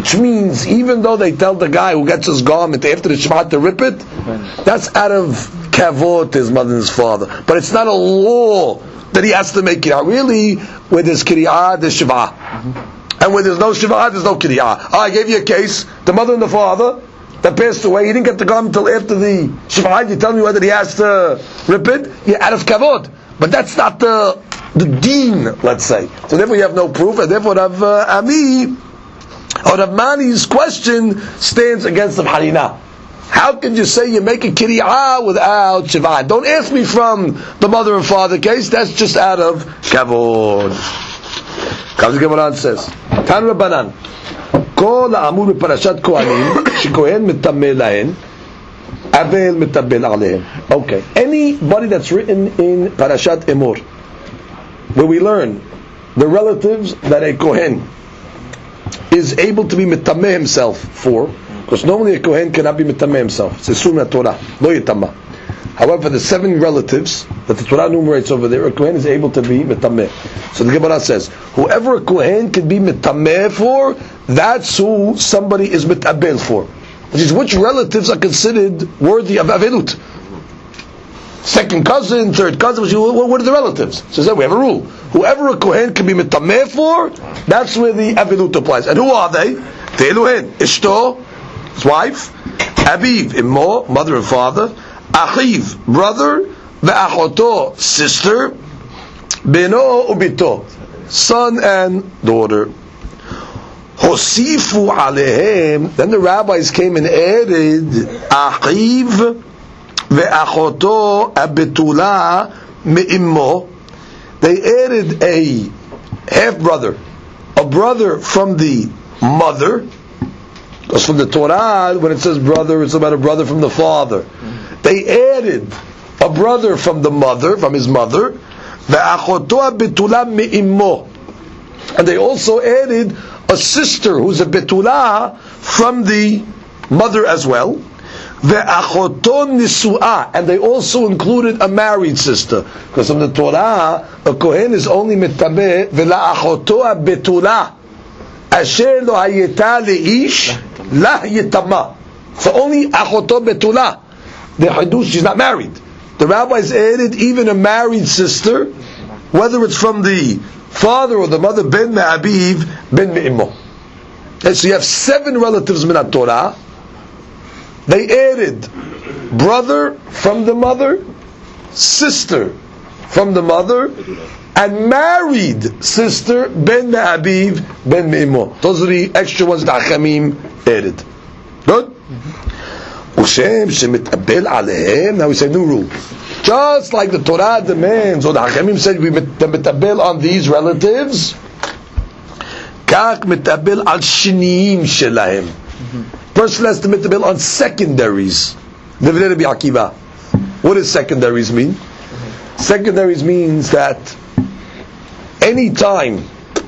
Which means, even though they tell the guy who gets his garment after the Shema to rip it, that's out of kavod to his mother and his father. But it's not a law that he has to make kiriyah. Really, where there's kiriyah, there's Shema. And where there's no Shema, there's no kiriyah. Oh, I gave you a case, the mother and the father that passed away, he didn't get the garment until after the Shema. You tell me whether he has to rip it? Yeah, out of kavod. But that's not the the deen, let's say. So therefore you have no proof, and therefore Rav uh, Ami, or Rav Mani's question stands against the Harina. How can you say you make a kiriyah without Shiva? Don't ask me from the mother and father case, that's just out of kavod. Comes the Gemara and says, Tan Rabbanan, Kol ha'amur b'parashat Kohanim, shekohen mitameh lahen, Abel mitabel alehem. Okay. Anybody that's written in Parashat Emor, where we learn the relatives that a Kohen is able to be mitameh himself for, because normally a Kohen cannot be mitameh himself. It's a sunnah Torah, lo yitama. However, the seven relatives that the Torah enumerates over there, a Kohen is able to be mitameh. So the Gemara says, whoever a Kohen can be mitameh for, that's who somebody is mitabel for. Which is, which relatives are considered worthy of avelut? Second cousin, third cousin. What are the relatives? So that we have a rule. Whoever a kohen can be mitameh for, that's where the avelut applies. And who are they? Te'eluhen, Ishto, his wife, Aviv, Immo, mother and father, Achiv, brother, Ve'achoto, sister, Beno ubito, son and daughter. Hosifu alehem. Then the rabbis came and added Achiv ve'achoto abetula me'immo. They added a half brother, a brother from the mother. Because from the Torah, when it says brother, it's about a brother from the father. They added a brother from the mother, from his mother. Ve'achoto abetula me'immo. And they also added a sister who's a betula from the mother as well. Ve'achoton nisu'ah, and they also included a married sister, because from the Torah a kohen is only mitabeh ve'la'achoto betula asher lo hayeta leish la yitama. So only achoto betula, the hadush, she's not married. The rabbis added even a married sister, whether it's from the father or the mother, ben me'abiv, ben me'immo. And so you have seven relatives min Torah. They added brother from the mother, sister from the mother, and married sister, ben me'abiv, ben me'immo. Those are the extra ones that Achamim added. Good? Ushem shemit'abel alehem. Now we say new rule. Just like the Torah demands, or the Hakamim said we mitabel on these relatives, kach mitabel al shiniyim shelahem. Person has to mitabel on secondaries. What does secondaries mean? Secondaries means that any time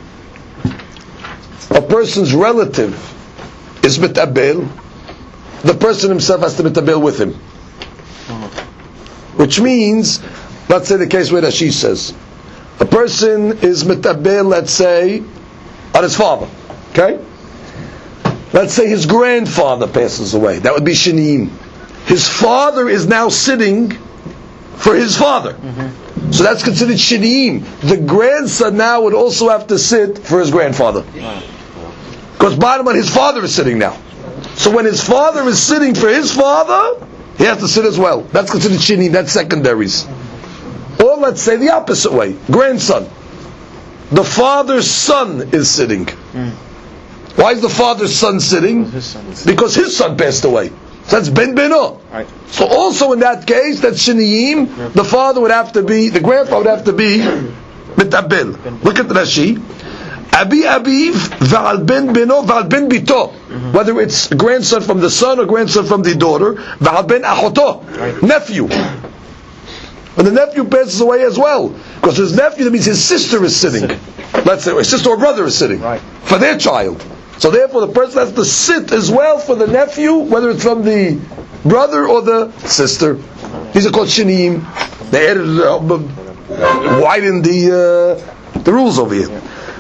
a person's relative is mitabel, the person himself has to mitabel with him. Which means, let's say the case where Rashi says, a person is mitabel, let's say, on his father. Okay? Let's say his grandfather passes away. That would be shiniyim. His father is now sitting for his father. Mm-hmm. So that's considered shiniyim. The grandson now would also have to sit for his grandfather. Because bottom line, his father is sitting now. So when his father is sitting for his father, he has to sit as well. That's considered shiniyim, that's secondaries. Or let's say the opposite way. Grandson. The father's son is sitting. Mm. Why is the father's son sitting? His son because his son passed away. So that's ben beno. Right. So also in that case, that's shiniyim. Yep. The father would have to be, the grandfather would have to be mitabel. Look at Rashi. Abi abiv v'al ben beno v'al ben bito. Whether it's grandson from the son or grandson from the daughter, v'al ben achoto, nephew. When the nephew passes away as well, because his nephew, that means his sister is sitting. Let's say his sister or brother is sitting right. for their child. So therefore, the person has to sit as well for the nephew, whether it's from the brother or the sister. These are called shiniyim. They added, uh, widened the uh, the rules over here.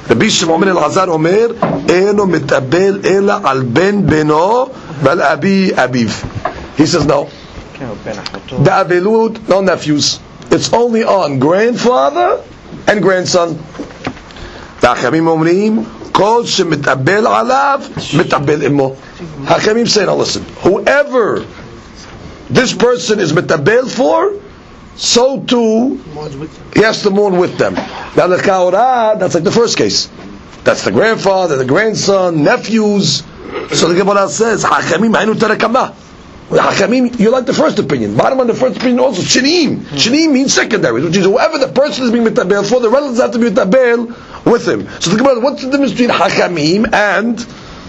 רבי שמעון בן אלעזר אומר, אינו מתאבל אלא על בן בנו ועל אבי אביו. He says no. The abelut, no nephews. It's only on grandfather and grandson. והחכמים אומרים, כל שמתאבל עליו, מתאבל עמו. Hachamim say, now listen, whoever this person is metabel for, so too he has to mourn with them. Now the kaora, that's like the first case. That's the grandfather, the grandson, nephews. So the Gemara says, Hachamim hainu tarakama. Hachamim, you like the first opinion. Bottom on the first opinion also, shinim. Shinim means secondary, which is whoever the person is being metabel for, the relatives have to be metabel with him. So the Gemara, what's the difference between Hachamim and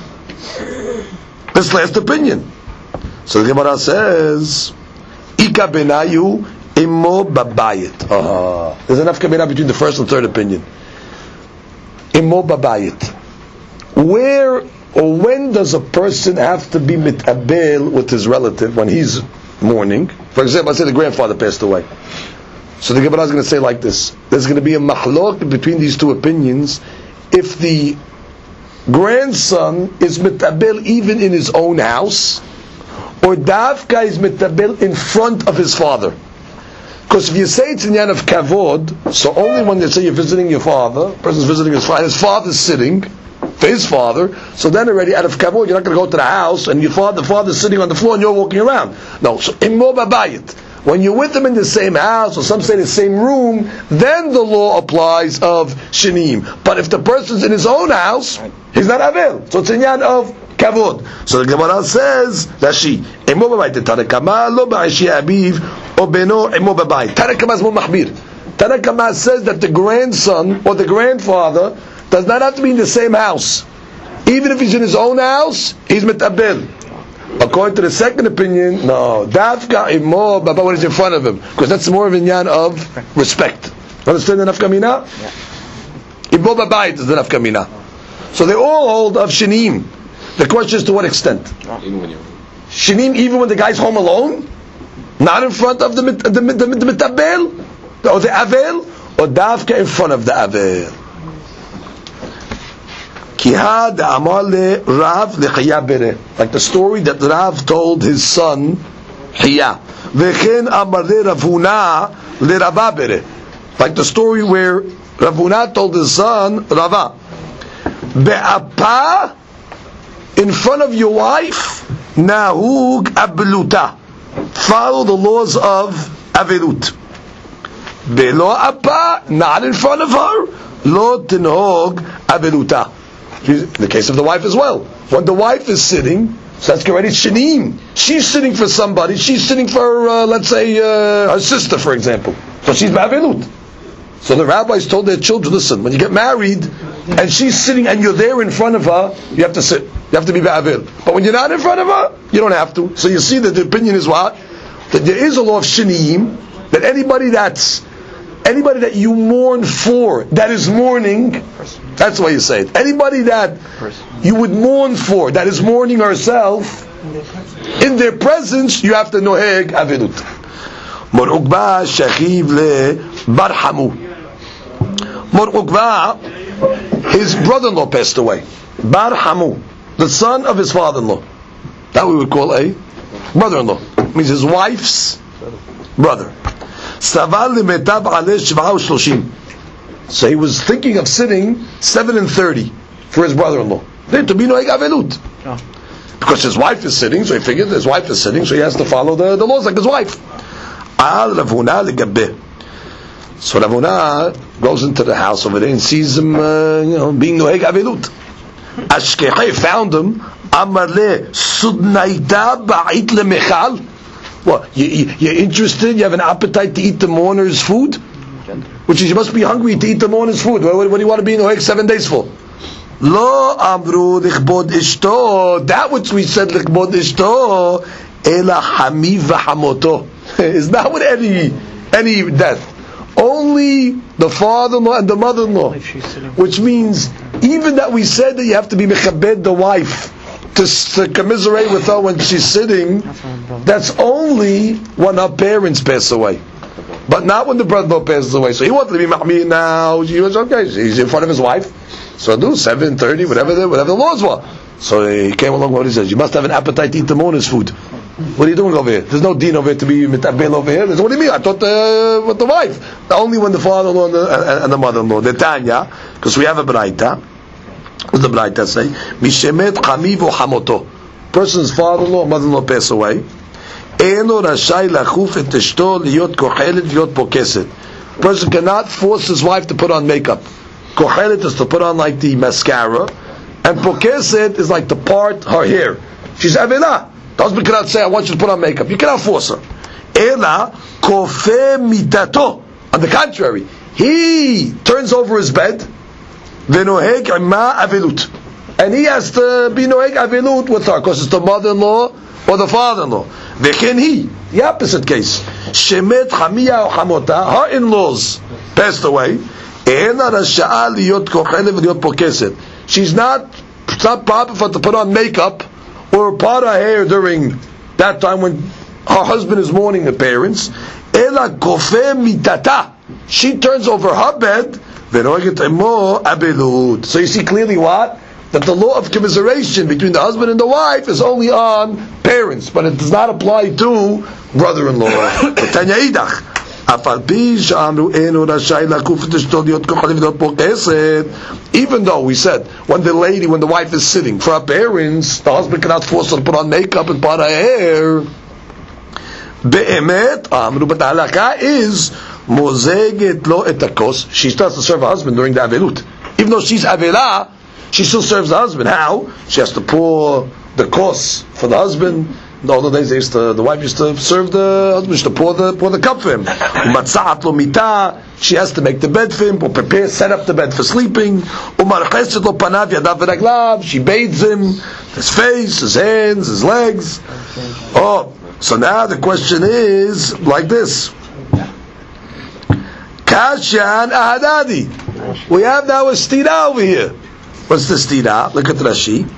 this last opinion? So the Gemara says, Ika benayu imo babayit. Uh, there's enough kabinah between the first and third opinion. Imo babayit. Where or when does a person have to be mitabel with his relative when he's mourning? For example, I say the grandfather passed away. So the Gemara is going to say like this: there's going to be a mahlok between these two opinions if the grandson is mitabel even in his own house, or Davka is mitabel in front of his father. Because if you say it's in yan of kavod, so only when you say you're visiting your father, the person's visiting his father, his father's sitting for his father, so then already out of kavod, you're not going to go to the house and your father, the father's sitting on the floor and you're walking around. No, so immo babayit. When you're with them in the same house, or some say the same room, then the law applies of shinim. But if the person's in his own house, he's not avel. So it's in yan of kavod. So the Gemara says, Rashi, immo babayit, tarakama lo ba'ashi abiv, or beno immo babayit. Tarakama is more mahmir. Tarakama says that the grandson, or the grandfather, does not have to be in the same house. Even if he's in his own house, he's mitabel. According to the second opinion, no. Dafka immo baba when he's in front of him, because that's more of a yan of respect. Understand the nafkamina? Immo babayit is the nafkamina. So they all hold of shinim. The question is to what extent? Shinim even when the guy's home alone, not in front of the the the, the, the mitabel or the avel, or dafka in front of the avel. Like the story that Rav told his son Hiya. Like the story where Ravuna told his son Rava. Be'apa, in front of your wife, nahug abluta. Follow the laws of avilut. Be'lo apa, not in front of her, lo tinhog aviluta. In the case of the wife as well. When the wife is sitting, so that's already shinim. She's sitting for somebody. She's sitting for, uh, let's say, uh, her sister, for example. So she's ba'avilut. So the rabbis told their children, listen, when you get married, and she's sitting, and you're there in front of her, you have to sit. You have to be ba'avil. But when you're not in front of her, you don't have to. So you see that the opinion is what? That there is a law of shinim, that anybody that's, anybody that you mourn for, that is mourning, that's why you say it. Anybody that you would mourn for, that is mourning herself, in their presence, you have to noheg avilut. Mor Ukba shachiv le bar hamu. Mor Ukba, his brother-in-law passed away. Bar hamu, the son of his father-in-law. That we would call a brother-in-law. It means his wife's brother. Saval limetav aleh shiv'a u'shloshim. So he was thinking of sitting seven and thirty for his brother-in-law. Then to be noeg avilut, because his wife is sitting, so he figured his wife is sitting, so he has to follow the, the laws like his wife. Al Ravuna legabeh. So Ravuna goes into the house over there and sees him, uh, you know, being noeg avilut. Ashkechei found him. Amar le sudnaita ba'it lemechal. What? You, you, you're interested? You have an appetite to eat the mourner's food? Which is, you must be hungry to eat the mourner's food. What, what, what do you want to be in the seven days for? Lo amru lichbod ishto. That which we said lichbod ishto, ela hamiv v'hamoto. Is not with any any death. Only the father-in-law and the mother-in-law. Which means, even that we said that you have to be mechabed the wife to, to commiserate with her when she's sitting, that's only when her parents pass away. But not when the brother passes away. So he wanted to be mahmir now. He was okay. He's in front of his wife. So do seven thirty, whatever the whatever the laws were. So he came along. What he says, you must have an appetite to eat the morning's food. What are you doing over here? There's no deen over here to be mitabel over here. There's, what do you mean? I thought uh, with the wife. Only when the father-in-law and the, and, and the mother-in-law. The Tanya, because we have a braita. What's the braita say? Mishemet chamiv o hamoto. Person's father-in-law or mother-in-law pass away. Eno rashai lachuf et eshto liyot kochelet liyot pokeset. Person cannot force his wife to put on makeup. Kochelet is to put on like the mascara, and pokeset is like to part her hair. She's avela. The husband cannot say, I want you to put on makeup. You cannot force her. Ela kofe mitato. On the contrary, he turns over his bed, venoheg ima avelut. And he has to be noheg avelut with her, because it's the mother-in-law or the father-in-law. V'chen he, the opposite case. Shemet chamiya o hamota, her in-laws passed away. Ena rasha'a liyot kochelet v'liyot pokeset. She's not, it's not proper for her to put on makeup or part her hair during that time when her husband is mourning the parents. Ela kofe mitata. She turns over her bed. V'noeget emo abelut. So you see clearly what? That the law of commiseration between the husband and the wife is only on parents, but it does not apply to brother-in-law. Tanya idach. Even though we said when the lady, when the wife is sitting for her parents, the husband cannot force her to put on makeup and part her hair. Be'emet, amru, but the halakha is mozeget lo etakos. She starts to serve her husband during the avelut. Even though she's avela, she still serves the husband. How? She has to pour the kos for the husband. In the older days, they used to, the wife used to serve the husband, used to pour the pour the cup for him. Umatza'at lo mita. She has to make the bed for him, or prepare, set up the bed for sleeping. Umarcheset lo panav yadav v'raglav. She bathes him, his face, his hands, his legs. Oh, so now the question is like this: Kashan ahadadi. We have now a stira over here. What's the stira? Look at Rashi.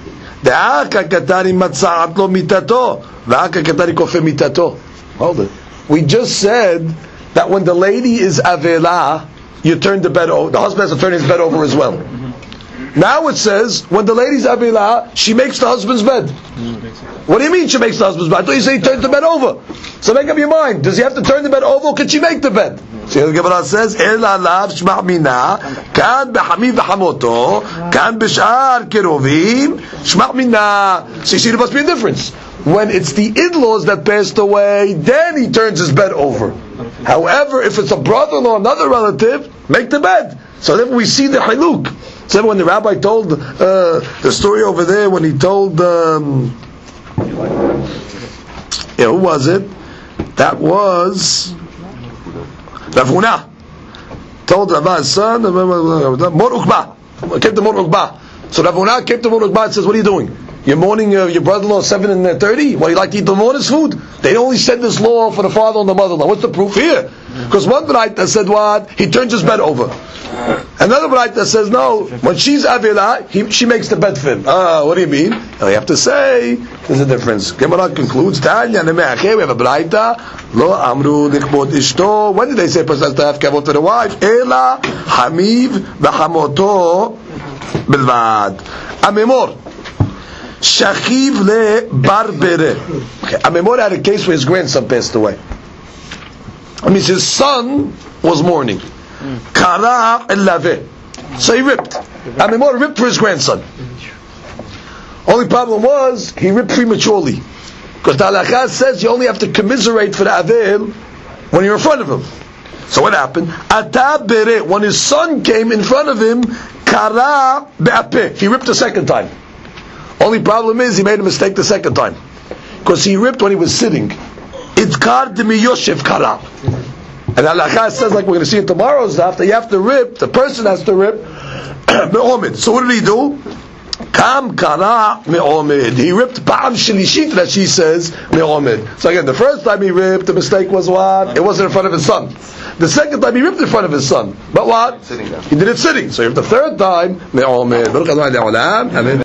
Hold it. We just said that when the lady is avela, you turn the bed over. The husband has to turn his bed over as well. Now it says when the lady's avela, she makes the husband's bed. What do you mean she makes the husband's bed? I thought you said he turns the bed over. So make up your mind. Does he have to turn the bed over, or can she make the bed? So the Gemara says, "El alav shma' mina, kan b'hamiv v'hamoto, kan b'shar kerovim, shma' mina." So you see, there must be a difference. When it's the in-laws that passed away, then he turns his bed over. However, if it's a brother-in-law, another relative, make the bed. So then we see the haluk. So when the rabbi told uh, the story over there, when he told, um, yeah, who was it? That was Rav Huna. Told Rava's son, Mor Ukba. Came to Mor Ukba. So Rav Huna came to Mor Ukba and says, what are you doing? You're mourning uh, your brother-in-law seven and thirty? Well, you like to eat the morning's food? They only said this law for the father and the mother-in-law. What's the proof here? Because one Braita said what? He turns his bed over. Another Braita says no. When she's avila, he, she makes the bed for him. Ah, what do you mean? Well, you have to say there's a difference. Gemara concludes. Tanya neme'acheh. We have a Braita. Lo amru lichbot ishto. When did they say a person has to have kavod for the wife? Ela hamiv v'hamoto bilvad. Amemor. Shachiv le barbere. Okay, Amemor had a case where his grandson passed away. I mean, his son was mourning. Kara el-laveh. So he ripped. Amemor ripped for his grandson. Only problem was, he ripped prematurely. Because the halakha says you only have to commiserate for the avel when you're in front of him. So what happened? Ata bere. When his son came in front of him, kara be'apeh. He ripped a second time. Only problem is he made a mistake the second time, because he ripped when he was sitting. It's kar de miyoshev kara, and halakha says, like we're going to see in tomorrow's daf, that you have to rip. The person has to rip me'omid. So what did he do? Kam kara me'omid. He ripped ba'am shlishit, that she says me'omid. So again, the first time he ripped, the mistake was what? It wasn't in front of his son. The second time he ripped in front of his son, but what? He did it sitting. So he ripped the third time me'omid.